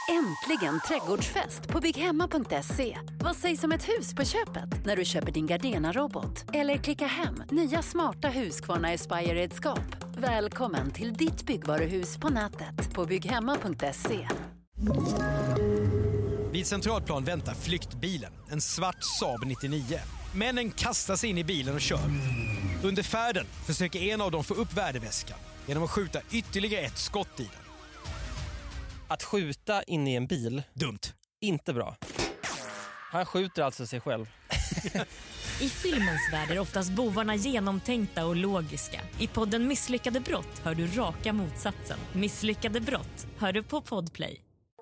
Äntligen trädgårdsfest på bygghemma.se. Vad sägs om ett hus på köpet när du köper din Gardena-robot? Eller klicka hem nya smarta Husqvarna Aspire-redskap. Välkommen till ditt byggvaruhus på nätet på bygghemma.se. Vid Centralplan väntar flyktbilen, en svart Saab 99. Männen kastar sig in i bilen och kör. Under färden försöker en av dem få upp värdeväskan genom att skjuta ytterligare ett skott i den. Att skjuta in i en bil, dumt. Inte bra. Han skjuter alltså sig själv. I filmens värld är oftast bovarna genomtänkta och logiska. I podden Misslyckade brott hör du raka motsatsen. Misslyckade brott hör du på Podplay.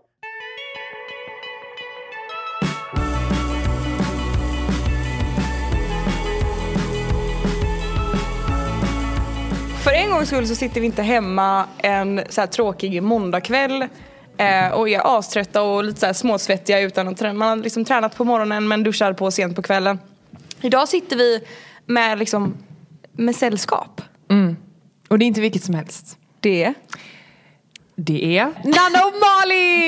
För en gångs skull så sitter vi inte hemma en så här tråkig måndagkväll och är aströtta och lite så här småsvettiga utan att man har liksom tränat på morgonen men duschar på sent på kvällen. Idag sitter vi med sällskap. Och det är inte vilket som helst. Det är Nanna och Malin!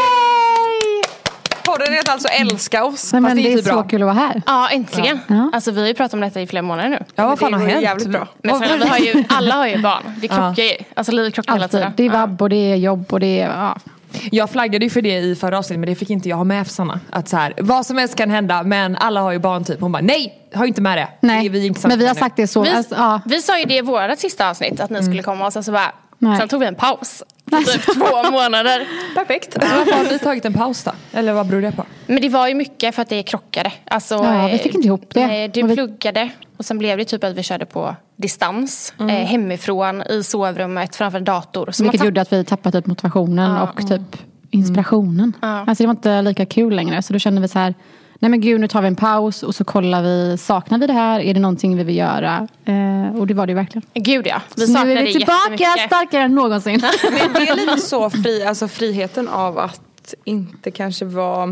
Yay! Podden heter alltså Älska oss. Nej, men fast det är inte bra. så kul att vara här. Ja, äntligen. Ja. Alltså vi har ju pratat om detta i flera månader nu. Ja, vad fan har hänt? Jävligt bra. Men vi har ju, alla har ju barn. Det krockar ju. Alltså livet krockar hela tiden. Det är vabb och det är jobb och det är... Ja. Jag flaggade ju för det i förra avsnittet, men det fick inte jag ha med för Sanna. Att så här, vad som helst kan hända, men alla har ju barn typ. Hon bara, nej, har inte med det. Nej, det är inte men vi har sagt det så. Vi sa ju det i vårat sista avsnitt, att ni skulle komma och så bara... Nej. Sen tog vi en paus. Typ 2 månader. Perfekt. Varför har ni tagit en paus då? Eller vad beror det på? Men det var ju mycket för att det krockade. Alltså, vi fick inte ihop det. Du pluggade och sen blev det typ att vi körde på distans. Hemifrån, i sovrummet, framför en dator. Så vilket gjorde att vi tappade typ motivationen och typ inspirationen. Alltså det var inte lika kul längre. Så då kände vi så här... Nej men gud, nu tar vi en paus och så kollar vi, saknar vi det här? Är det någonting vi vill göra? Och det var det verkligen. Gud ja, vi så saknar nu är det vi tillbaka starkare än någonsin. Men det är lite så friheten av att inte kanske vara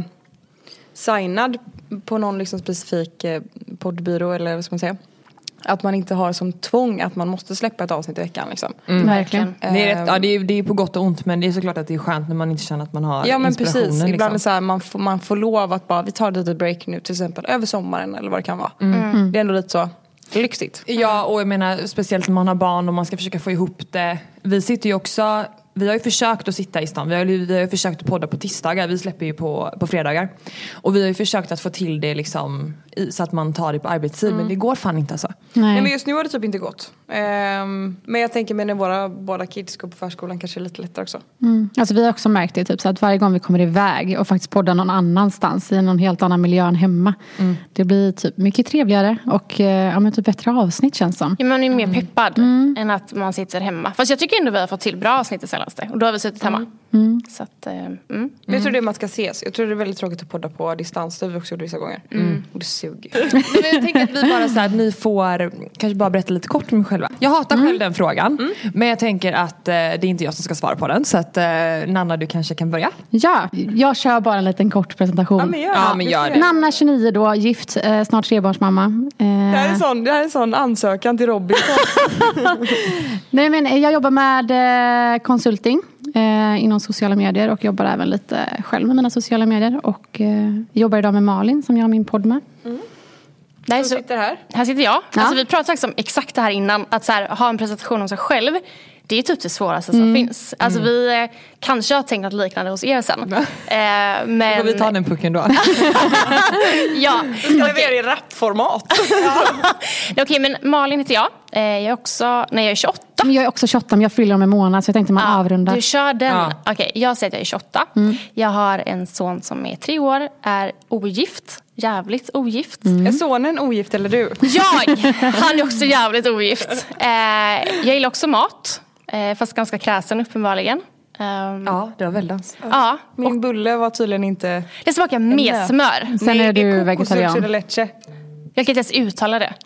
signad på någon liksom specifik poddbyrå eller vad ska man säga. Att man inte har som tvång att man måste släppa ett avsnitt i veckan liksom. Verkligen. Det är rätt, ja, det är på gott och ont, men det är såklart att det är skönt när man inte känner att man har ja men inspirationen. precis, ibland är det liksom. så här, man får lov att bara, vi tar ett litet break nu till exempel över sommaren eller vad det kan vara. Det är ändå lite så lyxigt. Ja, och jag menar speciellt när man har barn och man ska försöka få ihop det. Vi sitter ju också, vi har ju försökt att sitta i stan. Vi har ju försökt att podda på tisdagar. Vi släpper ju på fredagar. Och vi har ju försökt att få till det liksom så att man tar det på arbetstid. Men det går fan inte alltså. Nej, men just nu har det typ inte gått. Men jag tänker när våra båda kids går på förskolan kanske lite lättare också. Alltså vi har också märkt det typ, så att varje gång vi kommer iväg och faktiskt poddar någon annanstans i någon helt annan miljö än hemma. Det blir typ mycket trevligare och men typ bättre avsnitt känns som. Ja, man är mer peppad än att man sitter hemma. Fast jag tycker ändå vi har fått till bra avsnitt det senaste. Och då har vi suttit hemma. Så att, Men jag tror det är man ska ses. Jag tror det är väldigt tråkigt att podda på distans. Det har vi också gjort vissa gånger. Och det suger. Men jag tänker att vi bara så här, ni får kanske bara berätta lite kort om er själva. Jag hatar själv den frågan. Men jag tänker att det är inte jag som ska svara på den. Så att Nanna, du kanske kan börja. Ja, jag kör bara en liten kort presentation. Ja, men gör det. Nanna 29 då, gift, snart 3-barnsmamma. Det här är en sån ansökan till Robin. Nej men jag jobbar med konsulting inom sociala medier och jobbar även lite själv med mina sociala medier och jobbar idag med Malin som jag har min podd med. där sitter här. Här sitter jag. Ja. Alltså vi pratade faktiskt om exakt det här innan, att så här, ha en presentation om sig själv. Det är typ det svåraste som finns. Alltså vi kanske har tänkt något liknande hos er sen. Men... Får vi ta den pucken då? Ja. Ska leverera i rapformat. Okej, men Malin heter jag. Jag är också, jag är 28. Men jag är också 28 men jag fyller om en månad så jag tänkte man avrundar. Du kör den. Okej, jag säger att jag är 28. Jag har en son som är 3 år, är ogift. Jävligt ogift. Är sonen ogift eller du? Han är också jävligt ogift. Jag gillar också mat. Fast ganska kräsen uppenbarligen. Ja, det var väldans. Ja. Min bulle var tydligen inte... Det smakar med smör. Sen är du vegetarian. Leche. Jag kan inte ens uttala det.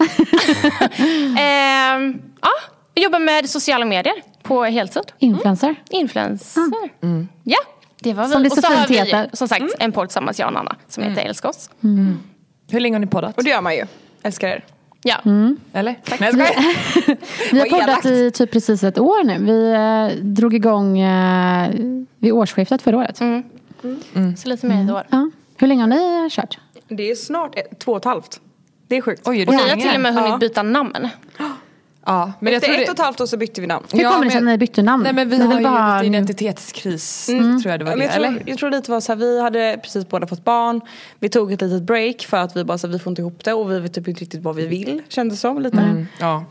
Jag jobbar med sociala medier på heltid. Influencer. Ja, det var som vi. det Och så har heter. vi som sagt en podd tillsammans, jag och Anna, som heter Älska oss. Hur länge har ni poddat? Och det gör man ju. Älskar er. Ja. Eller? Tack. Nej, jag skojar. Vi har poddat i typ precis 1 år nu. Vi drog igång vid årsskiftet förra året. Så lite mer än ett år. Ja. Hur länge har ni kört? Det är snart 2,5. Det är sjukt. Oj, Och ni har till och med hunnit byta namn. Ja, men Efter jag tror 1,5 år så bytte vi namn. Hur kommer det sig att ni bytte namn? Nej, men vi har ju lite identitetskris, tror jag det var det. Jag tror lite var så här, vi hade precis båda fått barn. Vi tog ett litet break för att vi bara så här, vi får inte ihop det. Och vi vet typ inte riktigt vad vi vill, kändes som lite.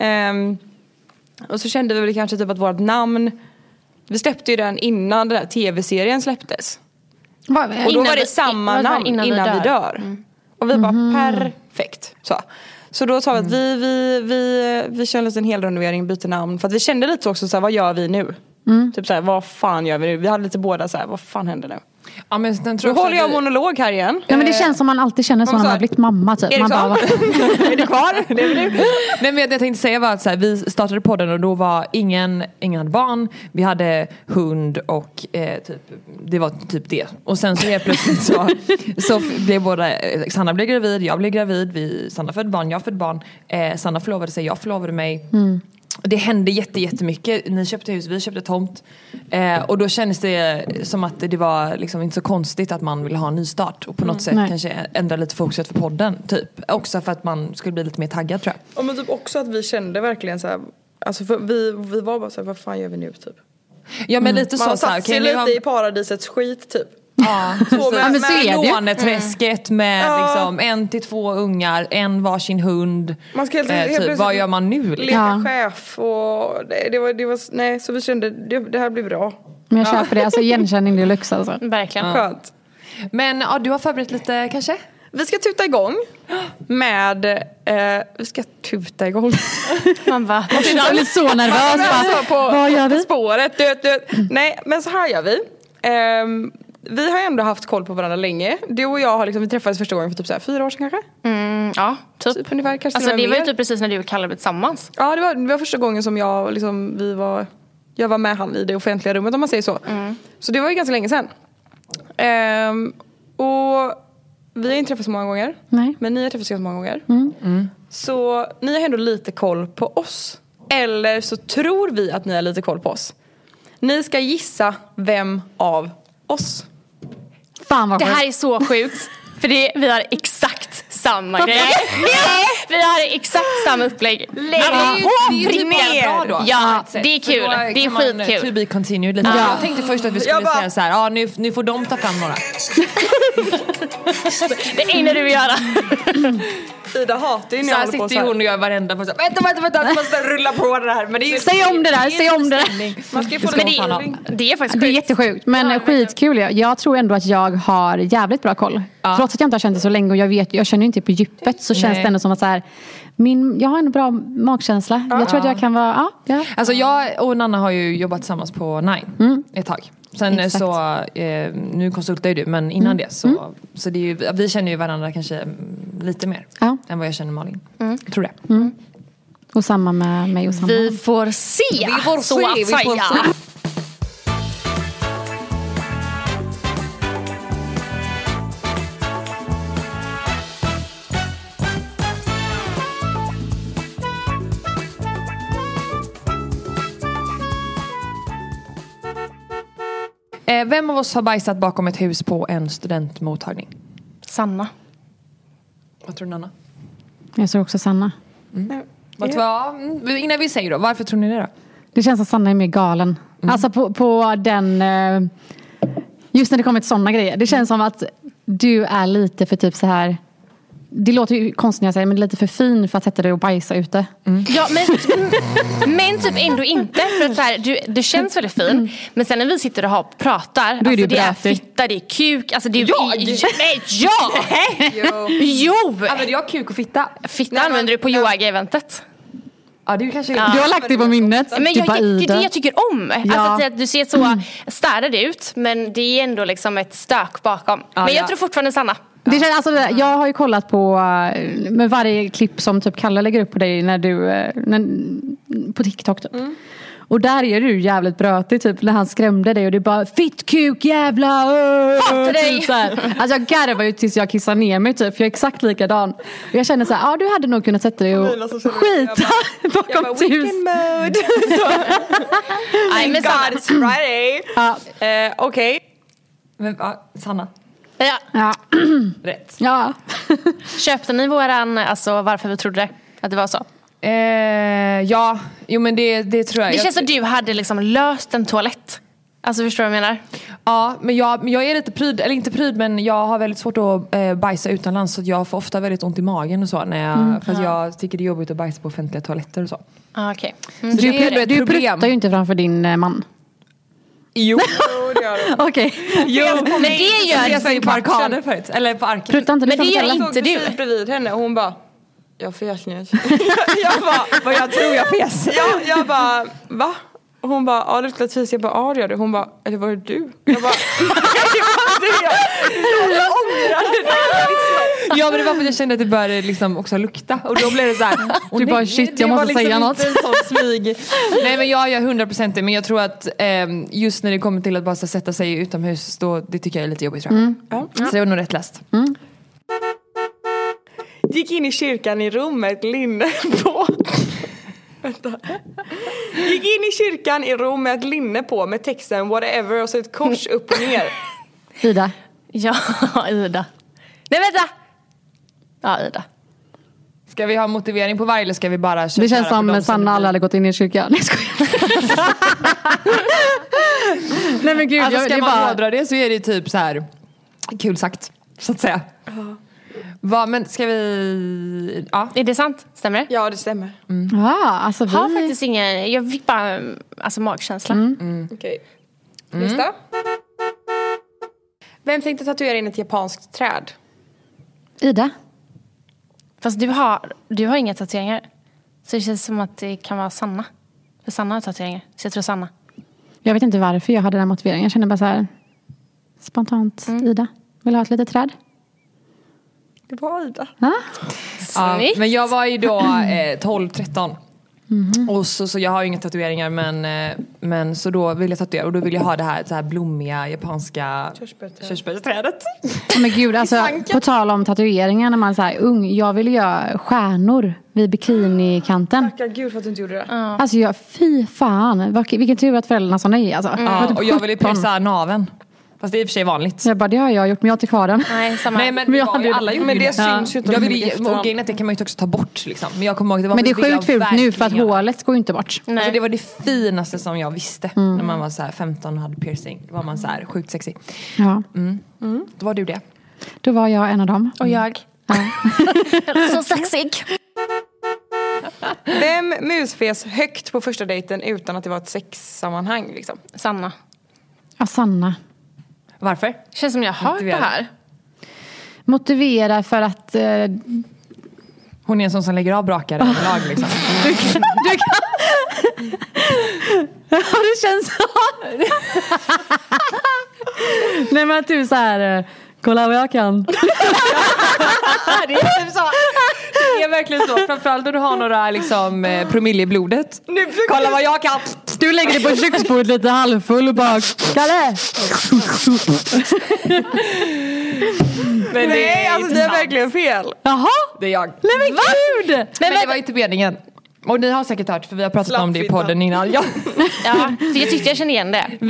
Och så kände vi väl kanske typ att vårt namn, vi släppte ju den innan den där tv-serien släpptes. Och då var det samma namn innan vi dör. Och vi bara, perfekt. Så då sa vi att vi kör en hel renovering, byter namn. För att vi kände lite också så här, vad gör vi nu? Typ så här, vad fan gör vi nu? Vi hade lite båda så här, vad fan händer nu? Ja, men då håller jag monolog här igen. Ja, men det känns som man alltid känner som man har blivit mamma typ. Man bara, är du kvar? Det är du. Nej, men jag tänkte säga var att så här, vi startade podden och då var ingen hade barn. Vi hade hund och typ, det var typ det. Och sen så helt plötsligt så blev Sanna blev gravid, jag blev gravid, Sanna födde barn, jag födde barn. Sanna förlovade sig, jag förlovade mig. Det hände jättemycket. Ni köpte hus, vi köpte tomt. Och då kändes det som att det var liksom inte så konstigt att man ville ha en ny start. Och på något sätt kanske ändra lite fokuset för podden. Typ. Också för att man skulle bli lite mer taggad, tror jag. Och men typ också att vi kände verkligen så här, alltså för vi var bara så här, vad fan gör vi nu typ? Ja, men lite man så här. Man satt sig lite i paradisets skit typ. Ja, med låneträsket med liksom 1-2 ungar, en varsin hund. Man ska typ, vad gör man nu? Leka chef och det var nej, så vi kände det här blir bra. Men jag köper det, alltså igenkänning deluxe alltså. Verkligen. Skönt. Men du har förberett lite kanske? Vi ska tuta igång med vi ska tuta igång. Man bara, Jag blir så nervös. Vad gör vi? På spåret. Nej, men så här gör vi. Vi har ändå haft koll på varandra länge. Du och jag har liksom, vi träffades första gången för typ så här 4 år sedan kanske? Ja, typ ungefär, kanske alltså det var ju typ precis när du och Kalle blev tillsammans. Ja, det var första gången som jag liksom, jag var med han i det offentliga rummet, om man säger så. Så det var ju ganska länge sedan. Och vi har inte träffats så många gånger. Nej. Men ni har träffats så många gånger. Så ni har ändå lite koll på oss. Eller så tror vi att ni har lite koll på oss. Ni ska gissa vem av oss. Fan vad det här är så sjukt. För vi har exakt samma grej. Vi har exakt samma upplägg. Det är bra då. Ja, det är kul. Det är skitkul. To be continued lite. Jag tänkte först att vi skulle säga så här, nu får de ta fram några. Det är innan du vill göra. Ida hatar ju när jag håller på så här. Hon och jag varenda på så här, vänta, jag måste rulla på det här. Men det är ju, säg om det där. Man ska ju få det är faktiskt sjukt. Det är jättesjukt, men skitkul. Jag tror ändå att jag har jävligt bra koll. Trots att jag inte har känt det så länge och jag känner inte på djupet, så känns det ändå som att så här, jag har en bra magkänsla. Jag tror att jag kan vara Alltså jag och Nanna har ju jobbat tillsammans på Nine ett tag. Sen så nu konsultar ju du, men innan det så det är ju, vi känner ju varandra kanske lite mer än vad jag känner Malin. Jag tror det. Och samma med mig och Sanna. Vi får se. Vi får se. Vem av oss har bajsat bakom ett hus på en studentmottagning? Sanna. Vad tror du, Nanna? Jag tror också Sanna. Innan vi säger då, varför tror ni det då? Det känns att Sanna är mer galen. Alltså på den... Just när det kommer till sådana grejer. Det känns som att du är lite för typ så här... Det låter ju konstigt när jag säger, men lite för fin för att sätta dig och bajsa ute. Ja, men typ ändå inte. För att så här, du känns väldigt fin. Men sen när vi sitter och pratar, då är alltså, det är fitta, det är kuk. Alltså, det är Jo! Använder jag kuk och fitta? Fitta använder du på yoga-eventet. Ja, det är kanske... Du har lagt det på minnet. Men det är det jag tycker om. Alltså att du ser så städad ut, men det är ändå liksom ett stök bakom. Men jag tror fortfarande Sanna. Det känns, alltså, jag har ju kollat på med varje klipp som typ Kalle lägger upp på dig när du på TikTok typ. Och där är du jävligt brötig typ när han skrämde dig och det bara fitt kuk jävla hatar dig. Alltså jag garvar ju tills jag kissar ner mig typ, för jag är exakt likadan. Och jag känner så här, du hade nog kunnat sätta dig och skita bakom ett hus. I'm God, it's Friday. Okej. Men, Sanna. Ja. Rätt. Ja. Köpte ni våran, alltså varför vi trodde att det var så? Ja, jo men det tror jag. Det känns som du hade liksom löst en toalett. Alltså förstår du vad jag menar? Ja, men jag är lite pryd, eller inte pryd, men jag har väldigt svårt att bajsa utomlands, så jag får ofta väldigt ont i magen och så när jag, för att jag tycker det är jobbigt att bajsa på offentliga toaletter och så. Okej. Så det är Du pruttar ju inte framför din man. Jo, det gör det. Okej. Men det gör jag säger på arkaden förut, eller på arken. Pruttar inte du Men det framför gör alla? inte du. Jag stod bredvid henne och hon bara, jag fes nu. Jag bara, vad jag tror jag fes. Jag bara, va? Och hon bara, ja det luktar fis. Jag bara, ja det gör det. Hon bara, eller var det du? Jag bara, det var du. Jag ångrade det. Ja, men det var för att jag kände att det började liksom också lukta. Och då blev det så här. Du bara, shit, jag måste säga något. Det var liksom inte en sån smyg. Nej, men jag gör 100% det. Men jag tror att just när det kommer till att bara sätta sig utomhus, då, det tycker jag är lite jobbigt, tror jag. Ja. Så det var nog rätt läst. Gick in i kyrkan i rummet, linne på. Vänta. Gick in i kyrkan i rum med ett linne på med texten whatever och så ett kors upp och ner. Ida. Ja, Ida. Nej, vänta! Ja, Ida. Ska vi ha motivering på varje eller ska vi bara köra? Det känns som Sanna aldrig hade gått in i kyrkan. Nej, skojar. Nej men gud, alltså, ska det man bara... hårdra det så är det typ så här kul sagt, så att säga. Va, men ska vi... Ja. Är det sant? Stämmer det? Ja, det stämmer. Ja, alltså vi... Har faktiskt ingen... Jag fick bara magkänsla. Okej. Lista. Vem tänkte tatuera in ett japanskt träd? Ida. Fast du har inga tatueringar. Så det känns som att det kan vara Sanna. För Sanna har tatueringar. Så jag tror Sanna. Jag vet inte varför jag hade den motiveringen. Jag kände bara så här spontant, Ida. Vill ha ett litet träd? Det var Ida. Ja? Ja, men jag var ju då 12-13. Och så jag har ju inga tatueringar, men så då vill jag tatuera. Och då vill jag ha det här blommiga japanska körsbärsträdet. Men gud, alltså på tal om tatueringar när man är så här ung. Jag ville göra stjärnor vid bikinikanten. Tackar gud för att du inte gjorde det. Alltså fy fan. Vilken tur att föräldrarna sa nej alltså. Ja, och jag ville pressa naveln. Fast det är i och för sig vanligt. Jag bara, det har jag gjort, men jag har inte kvar den. Nej, samma. Nej, men jag hade alla gjorde men det det. syns ju inte. Jag vill, och grejen att det kan man ju också ta bort liksom. Men jag kommer ihåg, det var Men det är sjukt fult nu för att hålet går ju inte bort. Nej. Alltså, det var det finaste som jag visste när man var så här 15 och hade piercing. Då var man så här sjukt sexy. Ja. Då var du det. Då var jag en av dem. Och jag. Ja. Så sexig. Vem musfes högt på första dejten utan att det var ett sexsammanhang liksom? Sanna. Ja, Sanna. Varför? Känns som jag har hört det här. Motivera för att... Hon är en sån som lägger av brakare överlag liksom. Du kan... Ja, det känns så. Nej, men att du så här... Kolla vad jag kan. Det är typ så. Det är verkligen så. Framförallt när du har några liksom, promille i blodet. Kolla vad jag kan. Du lägger dig på köksbordet lite halvfull och bara... Kalle! Men Nej, alltså det är verkligen fel. Jaha! Det är jag. Nej men gud! Men det var inte meningen. Och ni har säkert hört, för vi har pratat om det i podden innan. Ja. Ja, för jag tyckte jag kände igen det.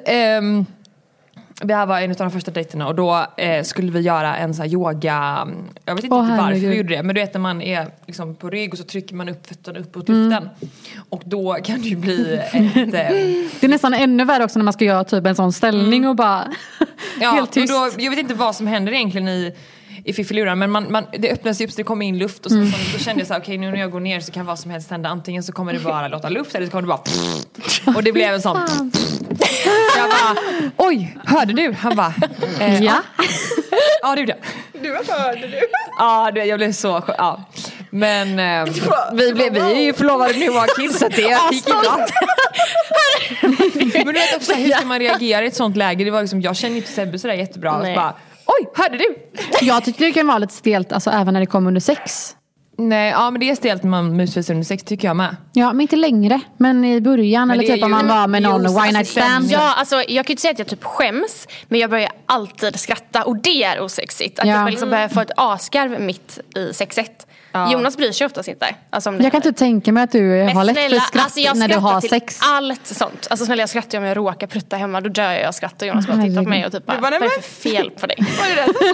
Vi här var en av de första dejterna och då skulle vi göra en så här yoga. Jag vet inte varför vi gjorde det, men du vet när man är liksom på rygg och så trycker man upp fötterna uppåt luften. Och då kan det ju bli ett... Det är nästan ännu värre också när man ska göra typ en sån ställning och bara helt tyst. Då, jag vet inte vad som händer egentligen i fiffiluran, men det öppnas upp så det kommer in luft och så, då kände jag så här, okej, nu när jag går ner så kan vad som helst hända. Antingen så kommer det bara låta luft eller så kommer det bara och det blev en sån. Jag bara, oj, hörde du? Han bara, ja. Ja, det gjorde jag. Du hörde du? Ja, jag blev så ja. Men vi är ju förlovade nu och har kids så det gick bra. Men du vet också hur ska man reagera i ett sånt läge? Det var liksom, jag känner inte Sebbe sådär jättebra. Och så bara, oj, hörde du? Jag tyckte det kan vara lite stelt, alltså även när det kommer under sex. Nej, ja, men det är stelt när man musfisar under sex, tycker jag med. Ja, men inte längre. Men i början, men eller typ om man var med någon wine night stand. Ja, alltså jag kan ju inte säga att jag typ skäms, men jag börjar alltid skratta och det är osexigt. Att jag liksom börjar få ett asgarv mitt i sexet. Jonas bryr sig oftast inte. Alltså, om det Jag kan typ tänka mig att du har lätt för skratt jag när du har till sex. allt sånt. Alltså snälla, jag skrattar om jag råkar prutta hemma. Då dör jag skrattar och Jonas bara tittar på mig och typ bara, vad är det för fel på dig? Var det så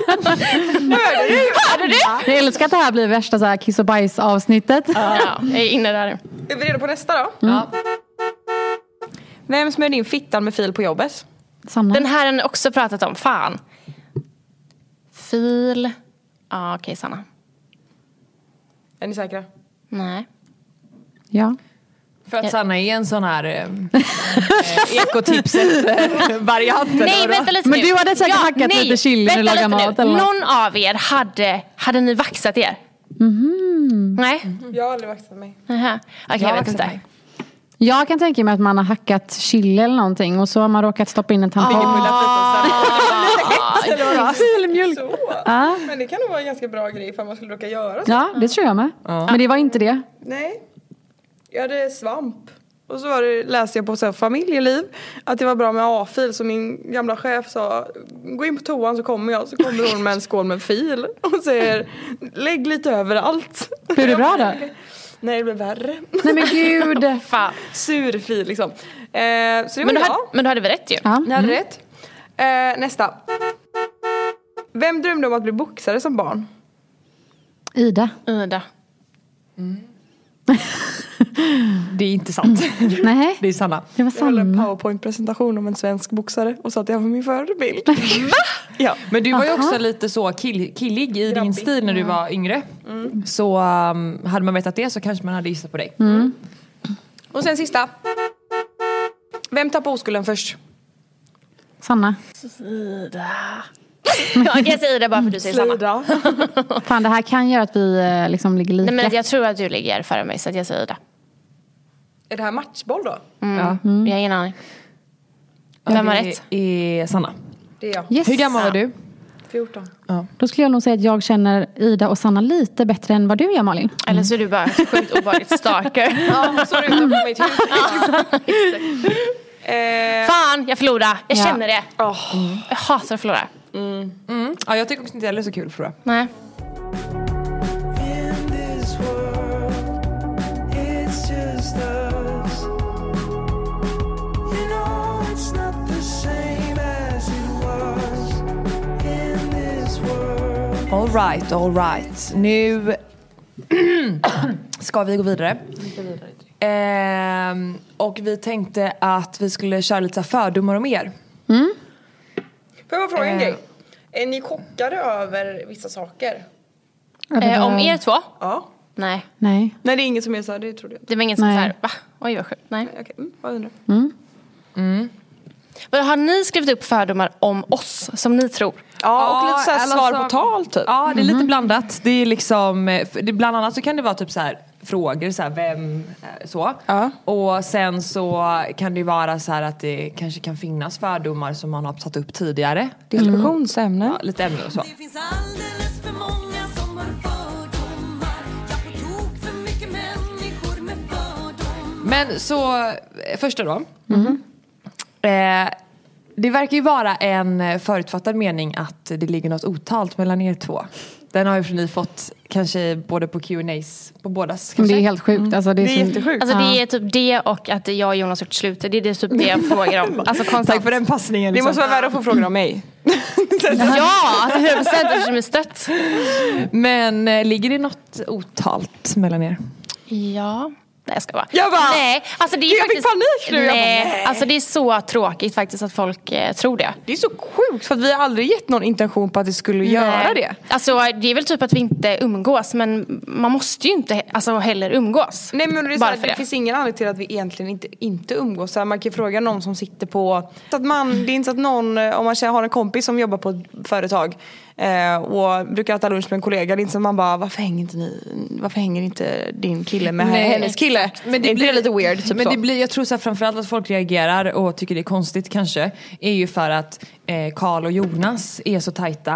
Hörde du? Jag älskar att det här blir värsta så här kiss och bajs avsnittet. Ja, jag är inne där. Är vi redo på nästa då? Ja. Vem som är din fittan med fil på jobbet? Sanna. Den här har ni också pratat om. Fan. Fil. Ja, okej, Sanna. Är ni säkra? Nej. Ja. För att Sanna är en sån här ekotipset-variant. Nej, vänta lite Men nu. du hade säkert hackat lite chili när du lagar mat. Eller någon av er hade ni vaxat er? Nej? Jag har aldrig vaxat mig. Okej, jag vet inte. Jag kan tänka mig att man har hackat chili eller någonting och så har man råkat stoppa in en tampong. Filmjölk. Men det kan nog vara en ganska bra grej för man skulle råka göra så. Ja, det tror jag med. Men det var inte det. Nej. Jag hade svamp. Och så läste jag på så här, familjeliv att det var bra med A-fil. Så min gamla chef sa, gå in på toan så kommer jag. Så kommer hon med en skål med fil och säger, lägg lite överallt. Blev det bra då? Nej, det blev värre. Nej men gud. Fan. Sur fil liksom. Så det var men du hade väl rätt ju? Ja. Ni hade rätt. Nästa. Vem drömde om att bli boxare som barn? Ida. Det är inte sant. Nej. Det är Sanna. Det var Jag höll en Sanna. PowerPoint-presentation om en svensk boxare och sa att jag var min förebild. Va? Ja. Men du var ju också lite så killig i din stil när du var yngre. Så hade man vetat det så kanske man hade gissat på dig. Och sen sista. Vem tappade oskulden först? Sanna. Jag säger det bara för att du säger Sanna. Fan, det här kan göra att vi liksom ligger lika. Nej, men jag tror att du ligger före mig så att jag säger det. Är det här matchboll då? Ja. Jag har ingen aning. Vem har rätt? Det är Sanna. Det är jag. Yes. Hur gammal var du? 14. Då skulle jag nog säga att jag känner Ida och Sanna lite bättre än vad du gör, Malin. Eller så är du bara sjukt obehagligt stalker. Ja, så är det utanför mitt hus. Fan, jag förlorar. Jag känner det. Jag hatar att förlora. Ja, jag tycker också inte det är så kul för det. Nej. All right. Nu ska vi gå vidare. Och vi tänkte att vi skulle köra lite fördomar om er. Får jag fråga en grej? Är ni chockade över vissa saker? Om er två? Ja. Nej. Nej. Nej, det är inget som är så här, det trodde jag inte. Det var ingen som Nej. så här, va? Oj, vad sjukt. Nej. Okej, vad undrar? Vad har ni skrivit upp fördomar om oss som ni tror? Ja, och lite så här eller svar så- på tal typ. Ja, det är lite blandat. Det är liksom, bland annat så kan det vara typ så här frågor, så här, vem, så. Ja. Och sen så kan det ju vara så här att det kanske kan finnas fördomar som man har satt upp tidigare. Diskussionsämne. Ja, lite ämnen och så. Det finns alldeles för många som har fördomar. Jag på tok för mycket människor med fördomar. Men så, första då. Det verkar ju vara en förutfattad mening att det ligger något otalt mellan er två. Den har ju ni fått kanske både på Q&As på bådas kanske. Det är helt sjukt. Alltså, det är, Det är jättesjukt. Alltså det är typ det och att jag och Jonas har gjort slut. Det är typ det jag frågar om. Alltså konstant. Tack för den passningen. Det Liksom. måste vara värre att få frågor om mig. Ja, 100% eftersom det är stött. Men ligger det något otalt mellan er? Ja. Nej, jag ska bara. Jag bara, nej, alltså det är jag faktiskt, fick panik nu. Jag bara, Nej, nej. alltså det är så tråkigt faktiskt att folk tror det. Det är så sjukt för att vi har aldrig gett någon intention på att det skulle göra det. Alltså det är väl typ att vi inte umgås, men man måste ju inte heller umgås. Nej, men det, är så Bara här, för det det. finns ingen anledning till att vi egentligen inte umgås. Så här, man kan fråga någon som sitter på... Så att man, det är inte så att någon, om man har en kompis som jobbar på ett företag och brukar äta lunch med en kollega, det är inte så att man bara, varför hänger inte din kille med hennes kille? Men det blir lite weird. Typ men så. det blir, jag tror så här, framförallt att folk reagerar och tycker det är konstigt kanske är ju för att Karl och Jonas är så tajta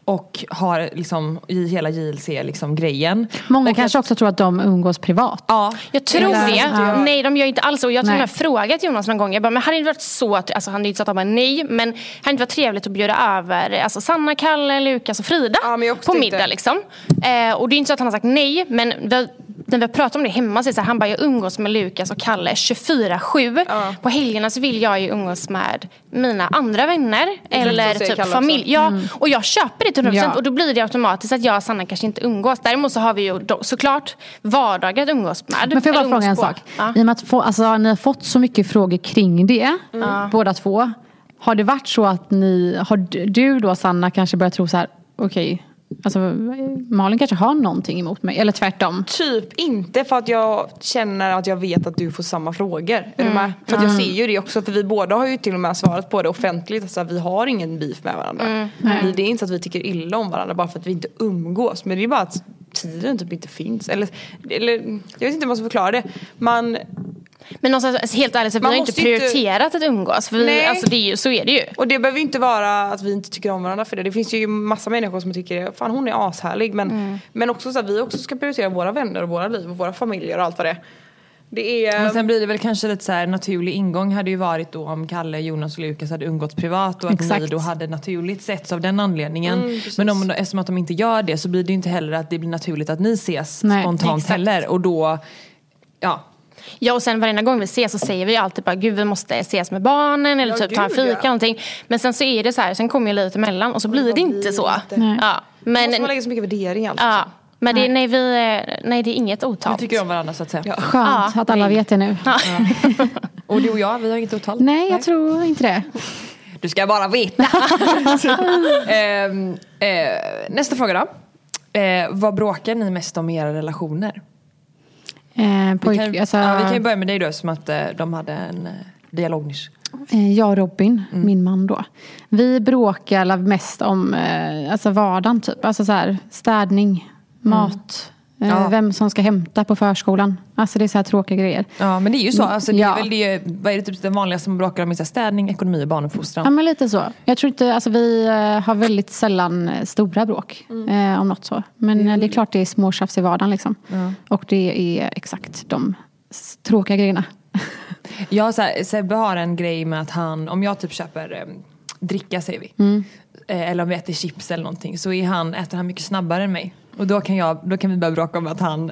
och har liksom i hela JLC liksom grejen. Många och kanske också tror att de umgås privat. Ja. Jag tror det. Ja. Nej, de gör inte alls så. Jag har till och med Nej. frågat Jonas någon gång. Jag bara, men hade det inte varit så att, alltså han är inte så att han bara nej, men hade det inte varit trevligt att bjuda över alltså Sanna, Kalle, Lukas och Frida på middag liksom. Och det är inte så att han har sagt nej, men när vi pratar om det hemma så är det så här, han bara, jag umgås med Lukas och Kalle 24/7. På helgerna så vill jag ju umgås med mina andra vänner eller typ familj. Ja, och jag köper det till 100%. Och då blir det automatiskt att jag och Sanna kanske inte umgås. Däremot så har vi ju såklart vardagar att umgås med. Men får jag bara fråga en sak? I och med att ni har fått så mycket frågor kring det, båda två. Har det varit så att du då, Sanna, kanske börjar tro så här, okej, alltså Malin kanske har någonting emot mig, eller tvärtom? Typ inte, för att jag känner att jag vet att du får samma frågor. Är du med? För att jag ser ju det också, för vi båda har ju till och med svarat på det offentligt, alltså, vi har ingen beef med varandra. Det är inte så att vi tycker illa om varandra bara för att vi inte umgås, men det är bara att tiden typ inte finns. Eller jag vet inte hur man ska förklara det. Men någonstans, helt ärligt, så vi har inte prioriterat att umgås. För vi, alltså, så är det ju. Och det behöver ju inte vara att vi inte tycker om varandra för det. Det finns ju massa människor som tycker, fan hon är ashärlig. Men också så att vi också ska prioritera våra vänner och våra liv och våra familjer och allt vad det är. Men sen blir det väl kanske lite så här naturlig ingång hade ju varit då om Kalle, Jonas och Lukas hade umgått privat och att ni då hade naturligt setts av den anledningen. Men eftersom att de inte gör det så blir det ju inte heller att det blir naturligt att ni ses spontant heller. Och då, Ja, och sen varenda gång vi ses så säger vi alltid bara, gud vi måste ses med barnen eller typ ta en fika eller någonting. Men sen så är det så här, sen kommer ju livet emellan och så blir det inte så. Ja, men måste man lägga så mycket värdering i allt. Ja, men det, nej, det är inget otalt. Vi tycker om varandra så att säga. Ja. Skönt att alla vet det nu. Ja. Och du och jag, vi har inget otalt. Nej, jag tror inte det. Du ska bara veta. Nästa fråga då. Vad bråkar ni mest om i era relationer? Vi kan ju börja med dig då, som att de hade en dialognisch. Jag och Robin, min man då. Vi bråkar mest om vardagen typ. Alltså så här, städning, mat, vem som ska hämta på förskolan. Alltså det är så här tråkiga grejer. Ja, men det är ju så. Alltså, det är väl det, vad är det typ det vanligaste som bråkar om? Städning, ekonomi och barnuppfostran. Ja, men lite så. Jag tror inte, alltså vi har väldigt sällan stora bråk om något så. Men det är klart det är småtjafs i vardagen liksom. Och det är exakt de tråkiga grejerna. Ja, Sebbe har en grej med att om jag typ köper dricka, säger vi. Eller om vi äter chips eller någonting, så äter han mycket snabbare än mig. Och då kan vi börja bråka om att han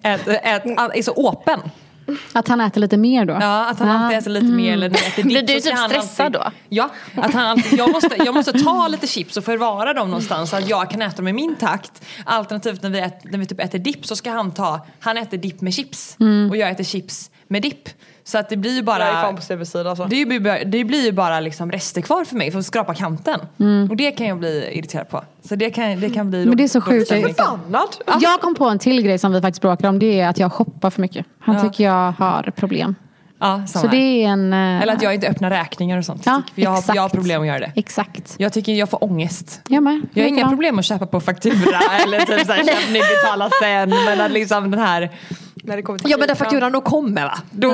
är så öppen. Att han äter lite mer då? Ja, att han alltid äter lite mer eller äter dipp. Blir du typ stressad då? Ja, att han alltid, jag måste ta lite chips och förvara dem någonstans så att jag kan äta dem i min takt. Alternativt när vi typ äter dipp så ska han äter dipp med chips. Och jag äter chips med dipp. Så att det blir ju bara... Jag är fan på Sebbes-sida alltså. Det blir ju bara liksom rester kvar för mig för att skrapa kanten. Och det kan jag bli irriterad på. Så det kan bli... Men det är så sjukt. Jag kom på en till grej som vi faktiskt bråkar om. Det är att jag shoppar för mycket. Han tycker jag har problem. Ja, så det är en... Eller att jag inte öppnar räkningar och sånt. Ja, jag har problem att göra det. Exakt. Jag tycker jag får ångest. Jag med. Jag har inga problem att köpa på faktura. Eller typ såhär, köp ni betala sen. Men att liksom den här... När det kommer till men den fakturan då kommer va? Då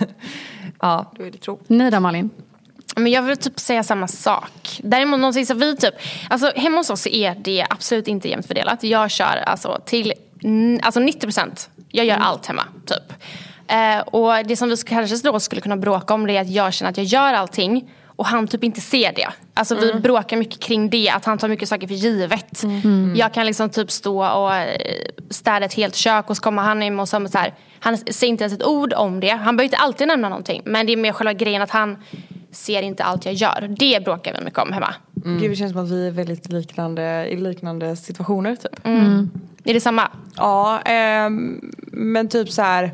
då är det tro. Ni då, Malin? Men jag vill typ säga samma sak. Däremot någonting så vi typ, alltså hemma hos oss är det absolut inte jämnt fördelat. Jag kör till 90%. Jag gör allt hemma typ. Och det som vi kanske då skulle kunna bråka om det är att jag känner att jag gör allting och han typ inte ser det. Alltså vi bråkar mycket kring det, att han tar mycket saker för givet. Jag kan liksom typ stå och städa ett helt kök och så kommer han in och så här, han säger inte ens ett ord om det. Han behöver inte alltid nämna någonting, men det är mer själva grejen att han ser inte allt jag gör. Det bråkar vi mycket om hemma. Gud, det känns som att vi är väldigt liknande situationer typ. Är det samma? Ja, men typ så här.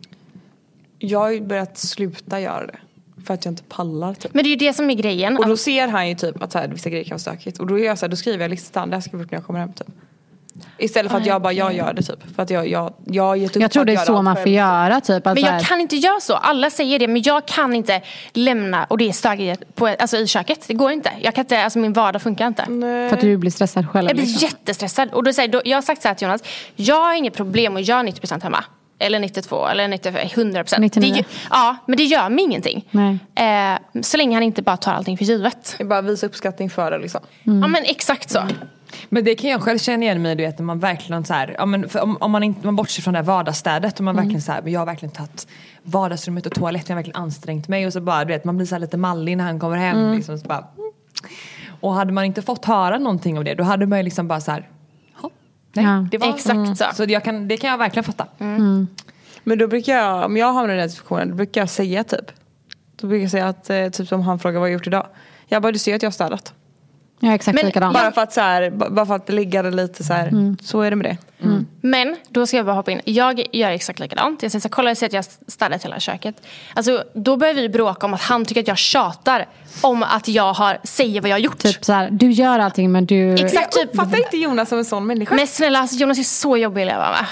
Jag har ju börjat sluta göra det. För att jag inte pallar typ. Men det är ju det som är grejen. Och då ser han ju typ att så här, vissa grejer kan vara stökigt. Och då är jag så här, då skriver jag listan. Det här ska vi upp när jag kommer hem typ. Istället för att jag gör det typ. För att jag har gett upp. Jag tror det är så man får göra typ. Men jag kan inte göra så. Alla säger det. Men jag kan inte lämna. Och det är stökigt i köket. Det går inte. Jag kan inte, alltså min vardag funkar inte. Nej. För att du blir stressad själv. Jag blir jättestressad. Och då säger jag har sagt så här till Jonas. Jag har inget problem att göra 90% hemma. eller 92 eller 95, 100%. 99. Ja, men det gör mig ingenting. Nej. Så länge han inte bara tar allting för givet. Det är bara visa uppskattning för det liksom. Ja, men exakt så. Men det kan jag själv känna igen mig, du vet, när man verkligen så här, ja, men om man bortser från det här vardagsstädet och man verkligen så här, men jag har verkligen tagit vardagsrummet och toaletten, jag har verkligen ansträngt mig och så bara, du vet, man blir så här lite mallig när han kommer hem liksom, så bara. Och hade man inte fått höra någonting av det, då hade man ju liksom bara så här, nej, det var Exakt så. Så det kan jag verkligen fatta. Men då brukar jag, om jag hamnar i den diskussionen, då brukar jag säga typ. Då brukar jag säga att typ som han frågar vad jag gjort idag. Jag bara, du ser att jag har städat. Ja, exakt likadant. Bara för att så här, bara för att det ligger lite så här, så är det med det. Men då ska jag bara hoppa in. Jag gör exakt likadant. Jag säger så här, kolla, jag ser att jag städat hela köket. Alltså, då börjar vi bråka om att han tycker att jag tjatar om att jag säger vad jag har gjort. Typ så här, du gör allting men du... Exakt, Jag uppfattar inte Jonas som en sån människa. Men snälla, alltså, Jonas är så jobbig att leva med.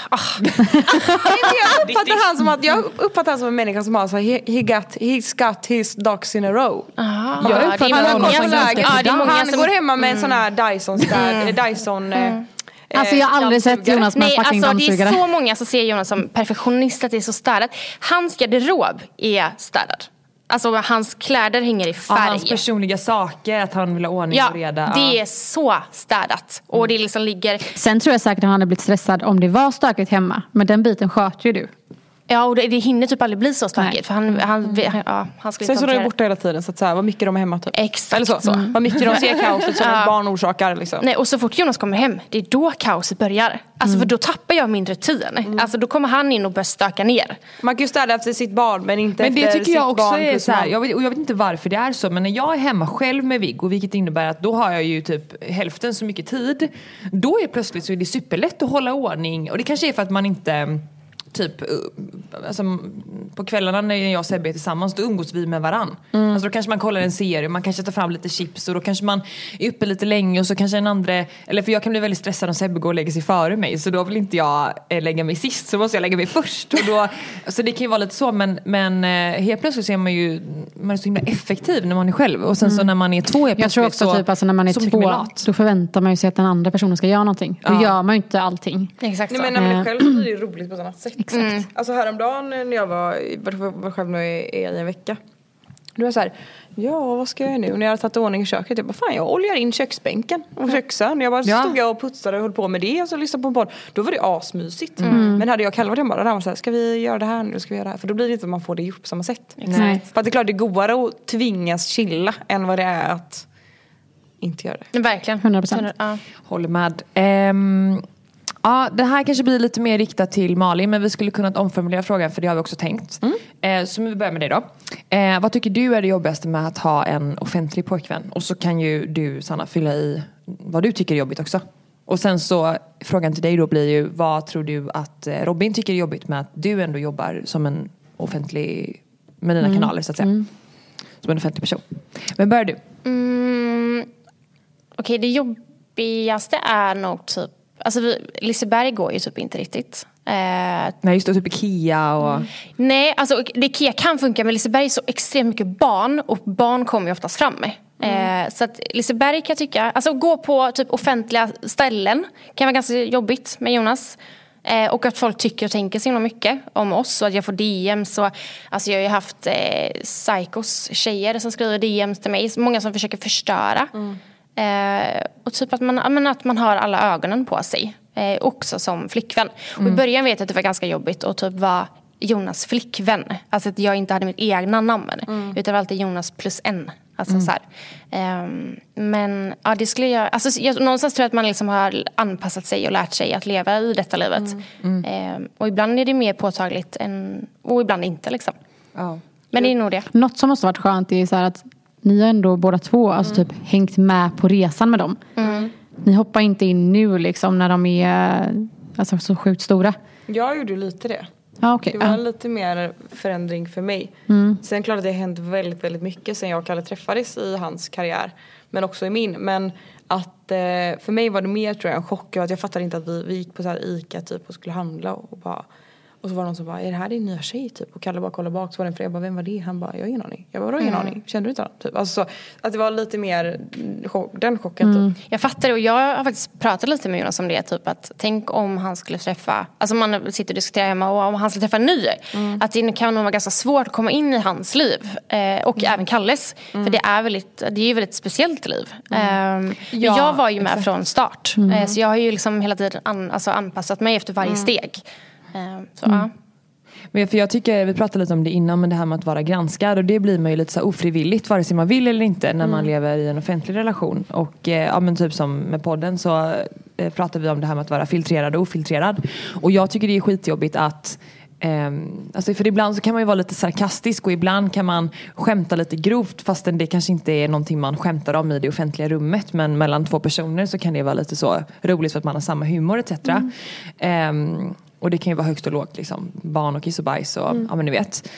Jag uppfattar han som en människa som har så här, he's got his ducks in a row. Jag uppfattar honom som ganska... Han går hemma med en sån här Dyson Alltså jag har aldrig sett Jonas med en fucking dammsugare. Det är så många som ser Jonas som perfektionist, att det är så städat. Hans garderob är städad. Alltså hans kläder hänger i färg. Hans personliga saker, att han vill ha ordning och reda. Det är så städat. Och det liksom ligger... Sen tror jag säkert att han hade blivit stressad om det var stökigt hemma. Men den biten sköter ju du. Ja, och det hinner typ aldrig bli så stökigt. För han skulle sen så inte är det borta hela tiden, så att säga, vad mycket de är hemma typ. Exakt. Eller så. Vad mycket de ser kaoset som ett barn orsakar liksom. Nej, och så fort Jonas kommer hem, det är då kaoset börjar. Alltså för då tappar jag min rutin. Alltså då kommer han in och börjar stöka ner. Man kan ju städa efter sitt barn, men inte men det efter tycker jag sitt också barn är plus så här, man. jag vet inte varför det är så, men när jag är hemma själv med Viggo, vilket innebär att då har jag ju typ hälften så mycket tid, då är plötsligt så är det superlätt att hålla ordning. Och det kanske är för att man inte... Typ, alltså, på kvällarna när jag och Sebbe är tillsammans, då umgås vi med varann. Alltså då kanske man kollar en serie, man kanske tar fram lite chips och då kanske man är uppe lite länge och så kanske en andra, eller för jag kan bli väldigt stressad om Sebbe går och lägger sig före mig, så då vill inte jag lägga mig sist, så måste jag lägga mig först och då, så det kan ju vara lite så, men helt plötsligt så är man ju, man är så himla effektiv när man är själv, och sen så när man är två är jag tror också så, typ, alltså, när man är två, då förväntar man ju sig att den andra personen ska göra någonting. Då gör man ju inte allting. Exakt. Nej, men när man är själv så blir det roligt på ett annat sätt. Exakt. Alltså häromdagen när jag var själv nu i en vecka, då var jag så här, ja vad ska jag göra nu? När jag hade tagit ordning i köket, jag bara, fan jag oljar in köksbänken och köksön. Jag bara stod jag och putsade och höll på med det och så lyssnade på en podd. Då var det asmysigt. Men hade jag kallat hemma, då var så här, ska vi göra det här nu? Ska vi göra det här? För då blir det inte att man får det gjort på samma sätt. Nej. För att det är klart, det är godare att tvingas chilla än vad det är att inte göra det. Verkligen. 100%. Ja. håller med. Ja, det här kanske blir lite mer riktat till Malin, men vi skulle kunna omformulera frågan, för det har vi också tänkt. Så vi börjar med dig då. Vad tycker du är det jobbigaste med att ha en offentlig pojkvän? Och så kan ju du, Sanna, fylla i vad du tycker är jobbigt också. Och sen så, frågan till dig då blir ju, vad tror du att Robin tycker är jobbigt med att du ändå jobbar som en offentlig, med dina kanaler så att säga. Som en offentlig person. Men börjar du? Okej, det jobbigaste är nog typ, alltså Liseberg går ju typ inte riktigt. Nej, just det, typ Ikea och... Nej, alltså Ikea kan funka, men Liseberg är så extremt mycket barn, och barn kommer ju oftast fram med. Så att Liseberg kan jag tycka, alltså gå på typ offentliga ställen kan vara ganska jobbigt med Jonas. Och att folk tycker och tänker så himla mycket om oss, och att jag får DMs. Och, alltså jag har ju haft psykos tjejer som skriver DMs till mig, många som försöker förstöra. Och typ att man har alla ögonen på sig, också som flickvän. Och i början vet jag att det var ganska jobbigt att typ vara Jonas flickvän. Alltså att jag inte hade mitt egna namn, utan det var alltid Jonas plus en. Alltså så här. Men ja, det skulle jag, alltså någonstans tror jag att man liksom har anpassat sig och lärt sig att leva i detta livet. Och ibland är det mer påtagligt och ibland inte liksom. Men det är nog det. Något som måste varit skönt är så här att ni har ändå båda två alltså typ hängt med på resan med dem. Ni hoppar inte in nu liksom när de är alltså så sjukt stora. Jag gjorde lite det. Okay. Det var lite mer förändring för mig. Sen klart att det har hänt väldigt, väldigt mycket sen jag och Kalle träffades i hans karriär. Men också i min. Men att för mig var det mer, tror jag, en chock. Att jag fattade inte att vi gick på så här Ica typ och skulle handla och bara... Och så var det någon som bara, är det här din nya tjej typ? Och Kalle bara kollade bak, så var det en fråga, jag bara, vem var det? Han bara, jag har ingen aning. Jag bara, ingen aning. Kände du inte det? Typ. Alltså så, att det var lite mer den chocken typ. Jag fattar det, och jag har faktiskt pratat lite med Jonas om det, typ att tänk om han skulle träffa, alltså man sitter och diskuterar hemma, och om han skulle träffa en ny, att det kan nog vara ganska svårt att komma in i hans liv, och även Kalles, för det är ju väldigt speciellt liv. Jag var ju med från start, så jag har ju liksom hela tiden anpassat mig efter varje steg. Men för jag tycker, vi pratade lite om det innan, men det här med att vara granskad, och det blir man ju lite så ofrivilligt vare sig man vill eller inte när man lever i en offentlig relation. Och men typ som med podden så pratar vi om det här med att vara filtrerad och ofiltrerad. Och jag tycker det är skitjobbigt att alltså för ibland så kan man ju vara lite sarkastisk, och ibland kan man skämta lite grovt fastän det kanske inte är någonting man skämtar om i det offentliga rummet, men mellan två personer så kan det vara lite så roligt för att man har samma humor etc. Och det kan ju vara högst och lågt liksom. Barn och kiss och bajs och ja men ni vet.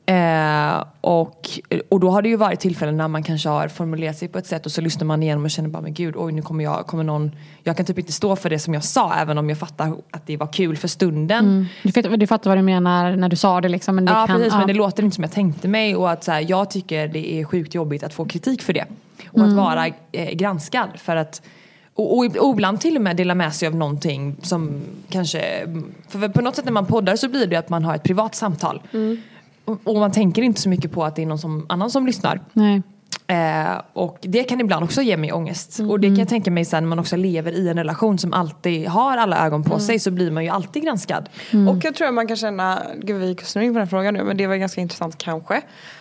Och då har det ju varit tillfällen när man kanske har formulerat sig på ett sätt, och så lyssnar man igenom och känner bara, men gud, oj, nu kommer någon, jag kan typ inte stå för det som jag sa, även om jag fattar att det var kul för stunden. Du fattar vad du menar när du sa det liksom, men det ja, precis, men det låter inte som jag tänkte mig, och att så här, jag tycker det är sjukt jobbigt att få kritik för det, och att vara granskad för att och ibland till och med dela med sig av någonting som kanske, för på något sätt när man poddar så blir det att man har ett privat samtal. Och man tänker inte så mycket på att det är någon annan som lyssnar. Nej. Och det kan ibland också ge mig ångest. Och det kan jag tänka mig sen när man också lever i en relation som alltid har alla ögon på sig, så blir man ju alltid granskad. Och jag tror att man kan känna, gud vi snurrar in på den frågan nu, men det var ganska intressant kanske.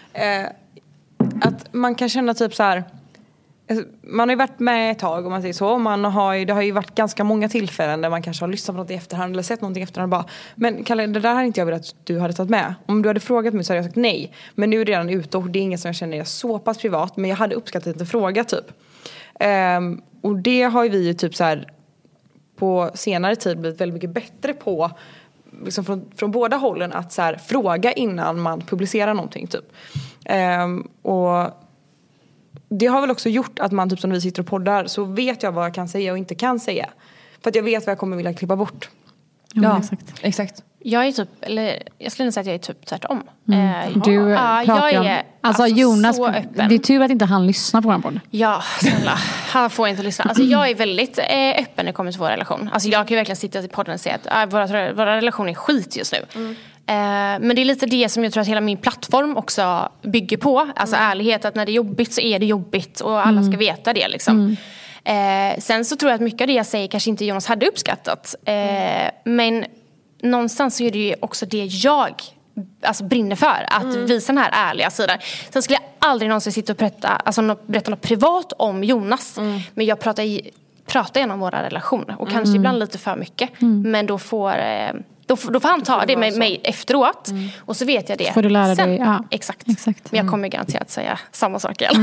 Att man kan känna typ så här, man har ju varit med ett tag om man säger så. Det har ju varit ganska många tillfällen där man kanske har lyssnat på något i efterhand eller sett någonting i efterhand och bara, men Kalle, det där har inte jag velat att du hade tagit med. Om du hade frågat mig så hade jag sagt nej. Men nu är det redan ute och det är inget som jag känner är så pass privat, men jag hade uppskattat en fråga typ. Och det har ju vi ju typ så här på senare tid blivit väldigt mycket bättre på, liksom från båda hållen, att så här, fråga innan man publicerar någonting typ. Och det har väl också gjort att man typ som när vi sitter och poddar så vet jag vad jag kan säga och inte kan säga. För att jag vet vad jag kommer vilja klippa bort. Ja, exakt. Jag är typ, eller jag skulle säga att jag är typ tvärtom. Du pratar jag om, är alltså Jonas, så öppen. det är tur att inte han lyssnar på vår podd. Ja, snälla. Han får inte lyssna. Alltså jag är väldigt öppen när det kommer till vår relation. Alltså jag kan ju verkligen sitta i podden och säga att våra relation är skit just nu. Men det är lite det som jag tror att hela min plattform också bygger på. Alltså ärlighet, att när det är jobbigt så är det jobbigt. Och alla ska veta det liksom. Sen så tror jag att mycket av det jag säger kanske inte Jonas hade uppskattat. Men någonstans så är det ju också det jag brinner för. Att visa den här ärliga sidan. Sen skulle jag aldrig någonsin sitta och berätta något privat om Jonas. Men jag pratar gärna om våra relationer. Och kanske ibland lite för mycket. Men då får han ta det med mig efteråt. Och så vet jag det. Får du lära sen, dig, ja. Exakt. Men jag kommer garanterat säga samma sak igen.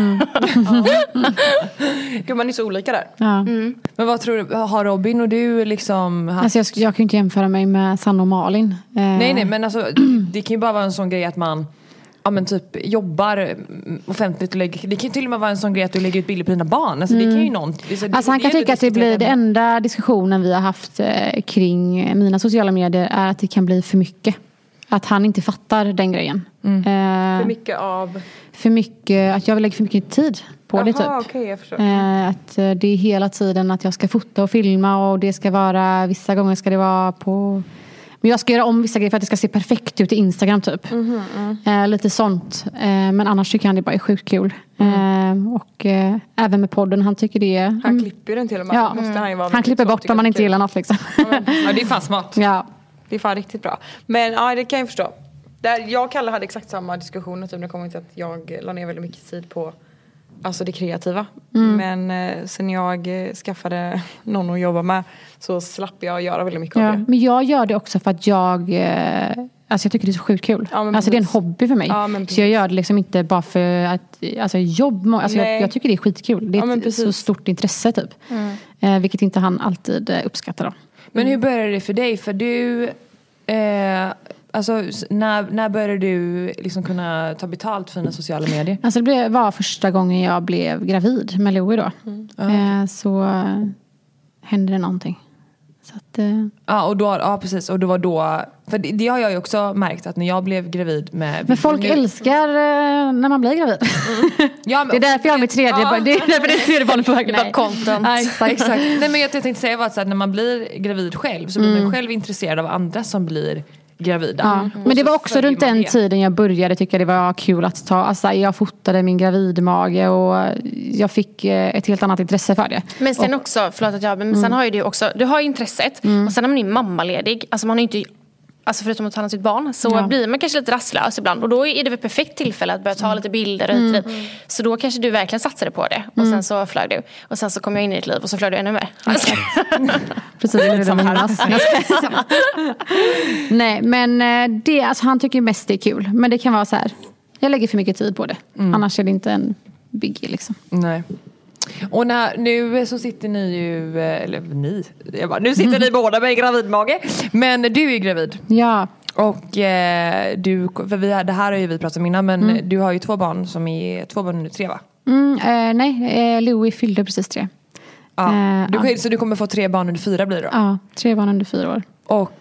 Gud, man är så olika där. Ja. Men vad tror du, har Robin och du liksom haft... Alltså jag kan ju inte jämföra mig med Sanna och Malin. Nej, men alltså det kan ju bara vara en sån grej att man typ jobbar offentligt och det kan ju till och med vara en sån grej att du lägger ut bilder på dina barn. Alltså det kan ju alltså han kan tycka att det blir det enda diskussionen vi har haft kring mina sociala medier är att det kan bli för mycket. Att han inte fattar den grejen. För mycket av... För mycket, att jag lägger för mycket tid på det typ. Okay, jag förstår. Att det är hela tiden att jag ska fota och filma och det ska vara, vissa gånger ska det vara på... Men jag ska göra om vissa grejer för att det ska se perfekt ut i Instagram typ. Lite sånt. Men annars tycker han det bara är sjukt kul. Och även med podden, han tycker det är... Han klipper den till och med. Ja. Han klipper bort om man inte gillar något liksom. Ja, det är fan smart. Ja. Det är fan riktigt bra. Men ja, det kan jag förstå. Jag och Kalle hade exakt samma diskussioner typ, när det kommer till att jag la ner väldigt mycket tid på alltså det kreativa. Men sen jag skaffade någon att jobba med så slapp jag göra väldigt mycket av det. Men jag gör det också för att jag tycker det är så sjukt kul. Alltså det är en hobby för mig. Så jag gör det liksom inte bara för att jobb. Alltså jag tycker det är skitkul. Det är ett så stort intresse typ. Vilket inte han alltid uppskattar då. Men hur började det för dig? För du... Alltså, när började du liksom kunna ta betalt för dina sociala medier? Alltså det var första gången jag blev gravid med Louie då. Så hände det någonting. Så att, Ja, precis. Och det var då... För det har jag ju också märkt att när jag blev gravid med... Men folk älskar när man blir gravid. Ja, men, det är därför jag har mitt tredje barn. Det är därför det är tredje barnet på väg. Bara content. Exakt. Nej, men jag tänkte säga att när man blir gravid själv så blir man själv intresserad av andra som blir gravida. Ja. Men det var också runt den tiden jag började tycka det var kul att ta. Alltså, jag fotade min gravidmage och jag fick ett helt annat intresse för det. Men sen också, förlåt att jag, men sen har ju du också, du har intresset och sen när man är mammaledig, alltså man har ju inte, alltså förutom att ta hand om sitt barn, så blir man kanske lite rastlös ibland och då är det väl perfekt tillfälle att börja ta lite bilder och hit. Så då kanske du verkligen satsade på det och sen så flög du och sen så kom jag in i ditt liv och så flög du ännu mer. Precis, det är minnas. Nej, men det, alltså, han tycker mest det är kul, men det kan vara så här, jag lägger för mycket tid på det, annars är det inte en biggie liksom. Nej. Och nu så sitter ni ju, eller ni, nu sitter ni båda med en gravidmage, men du är ju gravid. Ja. Och du, för det här har ju vi pratat om innan, men du har ju 2 barn som är 2 barn under 3, va? Nej, Louis fyllde precis 3. Ja. Så du kommer få 3 barn under 4 blir det då? Ja, 3 barn under 4 år.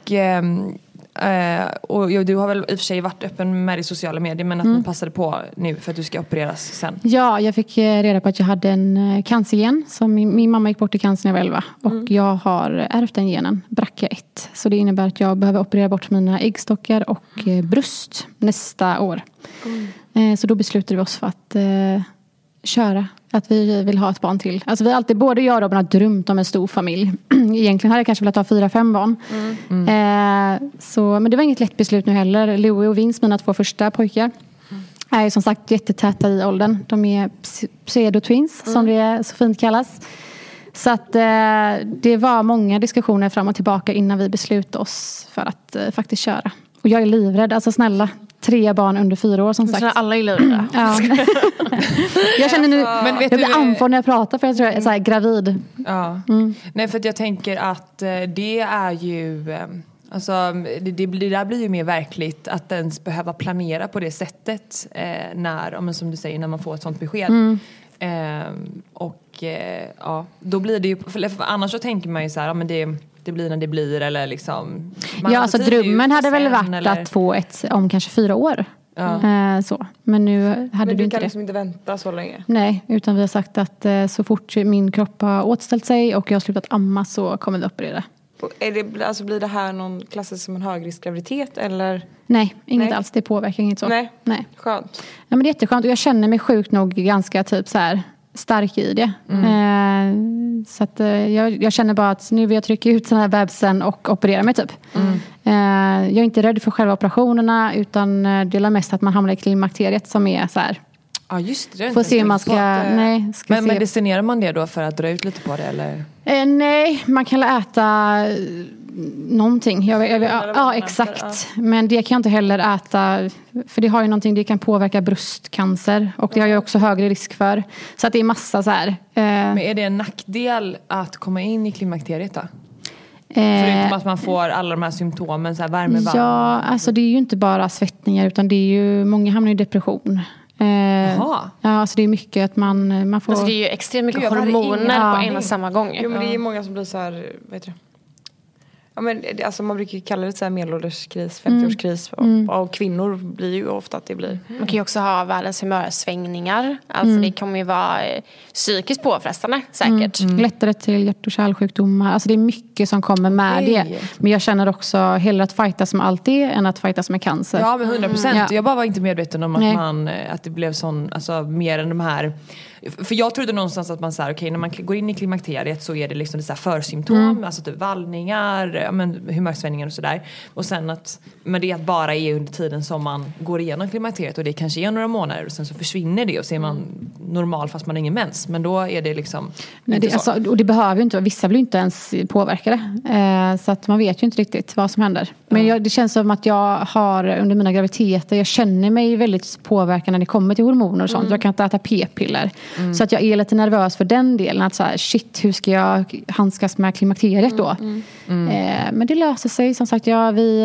Och du har väl i och för sig varit öppen med i sociala medier, men att ni passade på nu för att du ska opereras sen. Ja, jag fick reda på att jag hade en cancergen. Så min mamma gick bort i cancer när jag var 11. Och jag har ärvt den genen, BRCA1. Så det innebär att jag behöver operera bort mina äggstockar och bröst nästa år. Så då beslutade vi oss för att köra. Att vi vill ha ett barn till. Alltså vi alltid, både jag och Robin har drömt om en stor familj. Egentligen hade jag kanske velat ha 4-5 barn. Men det var inget lätt beslut nu heller. Louis och Vince, mina 2 första pojkar, är som sagt jättetäta i åldern. De är pseudo-twins, som det så fint kallas. Så att det var många diskussioner fram och tillbaka innan vi beslutade oss för att faktiskt köra. Och jag är livrädd, alltså snälla. 3 barn under 4 år som sagt. Så alla är livrädda. Ja. Jag känner nu, jag blir andfådd när jag pratar för jag tror jag är så här gravid. Ja. Nej, för att jag tänker att det är ju, alltså det där blir ju mer verkligt att ens behöva planera på det sättet när, som du säger, när man får ett sånt besked. Då blir det ju, för annars så tänker man ju så här, men det blir när det blir, eller liksom. Ja, alltså drömmen hade väl varit att få ett om kanske 4 år. Så. Men nu hade du inte kan det. liksom inte vänta så länge. Nej, utan vi har sagt att så fort min kropp har återställt sig och jag har slutat amma så kommer vi operera. Blir det här någon klassas som en högriskgraviditet eller? Nej, inget alls. Det påverkar inget så. Nej. Skönt. Ja, men det är jätteskönt och jag känner mig sjukt nog ganska typ så här stark i det. Så att jag känner bara att nu vill jag trycka ut den här bebisen och operera mig typ. Jag är inte rädd för själva operationerna, utan det är mest att man hamnar i klimakteriet som är så här. Ja, just det. Får se hur man ska men medicinerar man det då för att dra ut lite på det eller? Nej, man kan äta någonting. Ja, exakt. Men det kan jag inte heller äta, för det har ju någonting, det kan påverka bröstcancer och det har jag också högre risk för. Så att det är massa så här. Men är det en nackdel att komma in i klimakteriet då? Förutom att man får alla de här symptomen, så här värme, varm. Ja, alltså det är ju inte bara svettningar, utan det är ju, många hamnar i depression. Ja, alltså det är mycket att man får. Alltså det är ju extremt mycket hormoner på en och samma gång. Jo, men det är många som blir så här, vet du. Ja, men alltså man brukar kalla det så här medelålderskris, 50-årskris och kvinnor blir ju ofta att det blir. Man kan ju också ha världens humörsvängningar. Alltså det kommer ju vara psykiskt påfrestande säkert. Lättare till hjärt- och kärlsjukdomar. Alltså det är mycket som kommer med det. Men jag känner också hellre att fightas med allt det än att fightas med cancer. Ja, men 100%. Jag bara var inte medveten om att det blev sån, alltså mer än de här. För jag trodde någonstans att man så här, okej, när man går in i klimakteriet så är det liksom så här försymptom, alltså typ vallningar, humörsvängningar och sådär. Och sen att, men det bara är under tiden som man går igenom klimakteriet och det kanske är några månader och sen så försvinner det och så är man normal fast man har ingen mens. Men då är det liksom inte så. Alltså, och det behöver ju inte, vissa blir inte ens påverkade. Så att man vet ju inte riktigt vad som händer. Men det känns som att jag har under mina graviditeter, jag känner mig väldigt påverkad när det kommer till hormoner och sånt. Jag kan inte äta p-piller. Så att jag är lite nervös för den delen. Att så här, shit, hur ska jag handskas med klimakteriet då? Men det löser sig. Som sagt, vi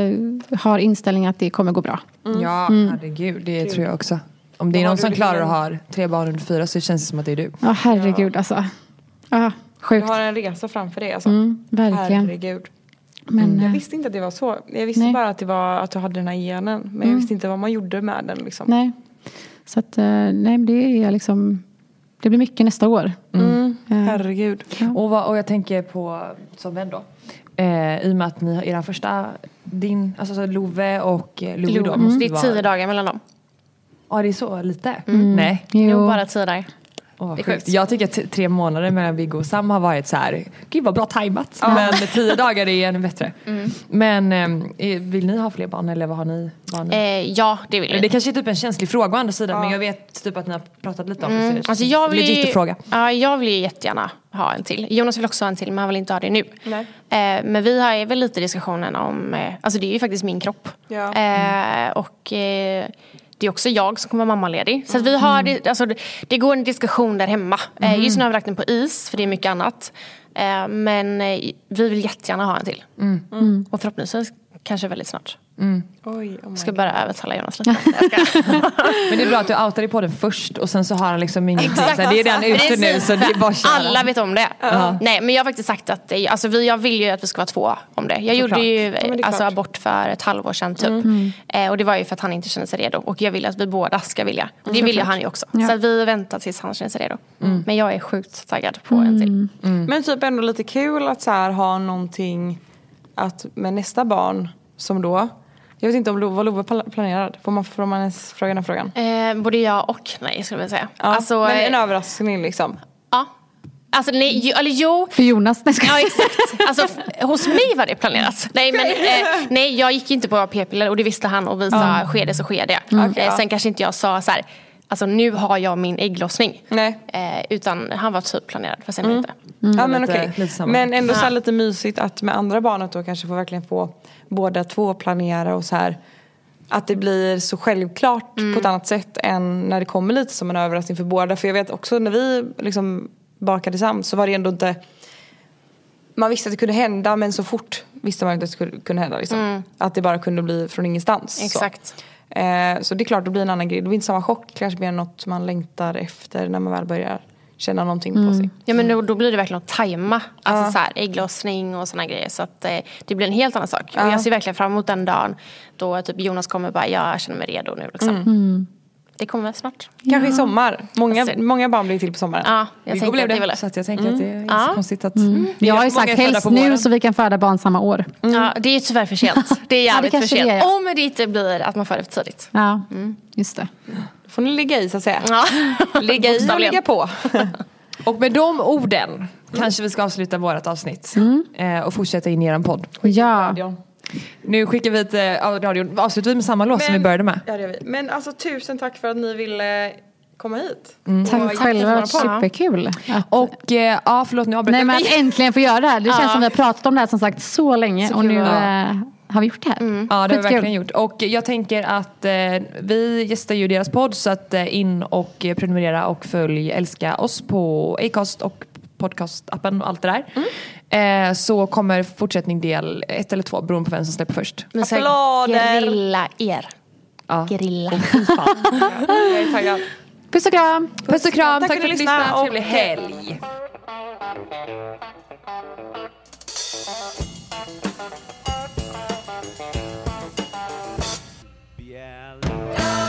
har inställningen att det kommer gå bra. Ja, herregud. Det tror jag också. Om det är någon som klarar att ha 3 barn under 4 så känns det som att det är du. Ja, herregud alltså. Sjukt. Du har en resa framför dig alltså. Verkligen. Herregud. Men, Jag visste inte att det var så. Jag visste bara att det var att du hade den här genen. Men jag visste inte vad man gjorde med den liksom. Nej. Så att, nej, det är liksom... Det blir mycket nästa år. Herregud. Och jag tänker på som vän då. I och med att ni har era första, alltså så Love och Louie då. Måste Det är 10 dagar mellan dem. Ja, det är så lite. Nej. Jo, bara 10 dagar. Det är sjukt. Jag tycker att 3 månader mellan Viggo och Sam har varit så här, gud vad bra tajmat. Men 10 dagar är ännu bättre. Men vill ni ha fler barn eller vad har ni? Ja, det vill vi. Det kanske är typ en känslig fråga å andra sidan, men jag vet typ att ni har pratat lite om det. Så Alltså jag vill legit att fråga. Ja, jag vill jättegärna ha en till. Jonas vill också ha en till, men han vill inte ha det nu. Men vi har väl lite diskussionen om, alltså det är ju faktiskt min kropp. Ja. Och det är också jag som kommer vara mammaledig. Så att vi har det, alltså det går en diskussion där hemma. Just nu har vi lagt den på is, för det är mycket annat. Men vi vill jättegärna ha en till. Och förhoppningsvis kanske väldigt snart. Oj, Jag ska bara övertala Jonas lite. Men det är bra att du outar i podden först och sen så har han liksom ingenting. Så det är redan ute nu så det är bara köra. Alla vet om det. Nej, men jag har faktiskt sagt att alltså, jag vill ju att vi ska vara 2 om det. Jag gjorde ju alltså, abort för ett halvår sedan typ. Och det var ju för att han inte kände sig redo. Och jag vill att vi båda ska vilja. Och det vill ju han ju också. Så att vi väntar tills han känner sig redo. Men jag är sjukt taggad på en till. Men typ ändå lite kul att så här ha någonting att med nästa barn som då. Jag vet inte om vad Love planerad. Får man ens fråga den frågan? Både ja och nej skulle jag säga. Ja, Alltså, men en överraskning liksom. Ja. Alltså nej, eller jo. För Jonas. Ja, exakt. Alltså hos mig var det planerat. Nej, men nej, jag gick inte på p-piller och det visste han och vi sa sker det så sker det. Sen kanske inte jag sa så här, alltså nu har jag min ägglossning. Nej. Utan han var typ planerad för sen inte. Ja, men okej. Men ändå så här Ja. lite mysigt att med andra barnet då kanske verkligen få båda 2 planera och så här. Att det blir så självklart på ett annat sätt än när det kommer lite som en överraskning för båda. För jag vet också när vi liksom bakade samman så var det ändå inte... Man visste att det kunde hända, men så fort visste man inte att det skulle kunna hända. Liksom. Att det bara kunde bli från ingenstans. Exakt. Så det är klart, det blir en annan grej. Det blir inte samma chock, kanske blir något man längtar efter när man väl börjar känna någonting på sig. Ja, men då blir det verkligen att tajma. Alltså så här, ägglossning och såna grejer. Så att det blir en helt annan sak. Och jag ser verkligen fram emot den dagen då typ Jonas kommer bara, jag känner mig redo nu liksom. Det kommer väl snart. Kanske i sommar. Många barn blir till på sommaren. Ja, jag tänker det väl. Så att jag tänker att det är inte så konstigt att... Jag har ju sagt helst nu så vi kan föda barn samma år. Ja, det är tyvärr för sent. Det är jävligt det för sent. det är. Om det inte blir att man föder för tidigt. Ja, just det. Då får ni ligga i så att säga. Ja. Ligga i och ligga på. Och med de orden kanske vi ska avsluta vårt avsnitt. Och fortsätta in i er podd. Ja. Nu skickar vi till radion. Avslutar vi med samma låt som vi började med. Ja, det gör vi. Men alltså 1000 tack för att ni ville komma hit. Tack själva, superkul. Och förlåt, nu avbryter Nej, men att äntligen få göra det här. Det känns som vi har pratat om det här som sagt så länge. Och nu har vi gjort det här. Ja, det har vi verkligen gjort. Och jag tänker att vi gästar ju deras podd, så att in och prenumerera och följ Älska oss på Acast och podcastappen och allt det där. Så kommer fortsättning del 1 eller 2 beroende på vem som släpper först. Applåder! Grilla er. Ja. Grilla. Jag är taggad. Puss och kram. Puss och kram, tack för för att ni lyssnade. Trevlig helg. Ja.